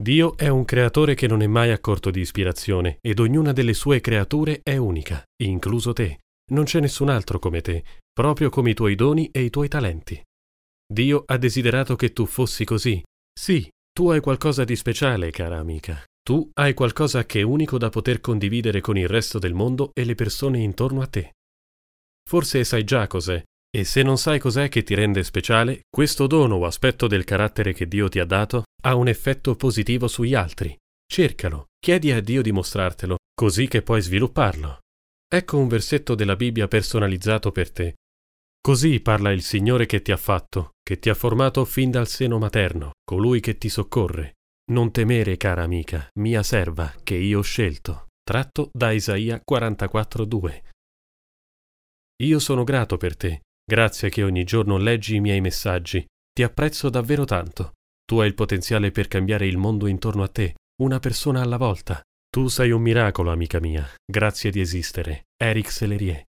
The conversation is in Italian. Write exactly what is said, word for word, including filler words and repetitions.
Dio è un creatore che non è mai a corto di ispirazione ed ognuna delle sue creature è unica, incluso te. Non c'è nessun altro come te, proprio come i tuoi doni e i tuoi talenti. Dio ha desiderato che tu fossi così. Sì, tu hai qualcosa di speciale, cara amica. Tu hai qualcosa che è unico da poter condividere con il resto del mondo e le persone intorno a te. Forse sai già cos'è, e se non sai cos'è che ti rende speciale, questo dono o aspetto del carattere che Dio ti ha dato ha un effetto positivo sugli altri. Cercalo, chiedi a Dio di mostrartelo, così che puoi svilupparlo. Ecco un versetto della Bibbia personalizzato per te. Così parla il Signore che ti ha fatto, che ti ha formato fin dal seno materno, colui che ti soccorre. Non temere, cara amica, mia serva, che io ho scelto. Tratto da Isaia quarantaquattro due. Io sono grato per te, grazie che ogni giorno leggi i miei messaggi. Ti apprezzo davvero tanto. Tu hai il potenziale per cambiare il mondo intorno a te, una persona alla volta. Tu sei un miracolo, amica mia. Grazie di esistere. Eric Sellerie.